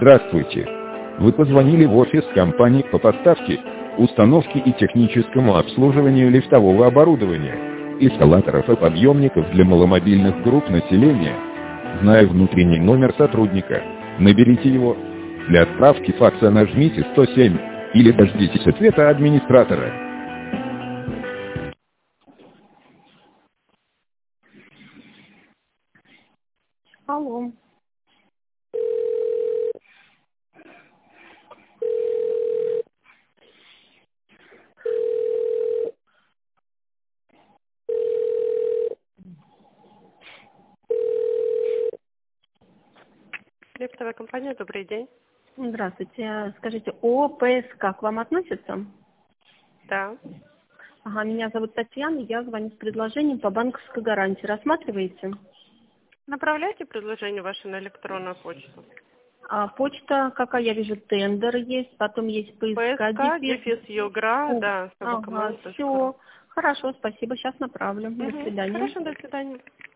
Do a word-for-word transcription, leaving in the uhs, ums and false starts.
Здравствуйте. Вы позвонили в офис компании по поставке, установке и техническому обслуживанию лифтового оборудования, эскалаторов и подъемников для маломобильных групп населения. Зная внутренний номер сотрудника, наберите его. Для отправки факса нажмите сто семь или дождитесь ответа администратора. Алло. Лифтовая компания, добрый день. Здравствуйте. Скажите, ОПСК к вам относится? Да. Ага, меня зовут Татьяна, я звоню с предложением по банковской гарантии. Рассматриваете? Направляйте предложение ваше на электронную почту. А почта, какая я вижу, тендер есть, потом есть ПСК, ПСК, дефис. дефис Югра, О, да, ага, собакаман точка ру. все. Хорошо, спасибо, сейчас направлю. До Мгм. свидания. Хорошо, до свидания.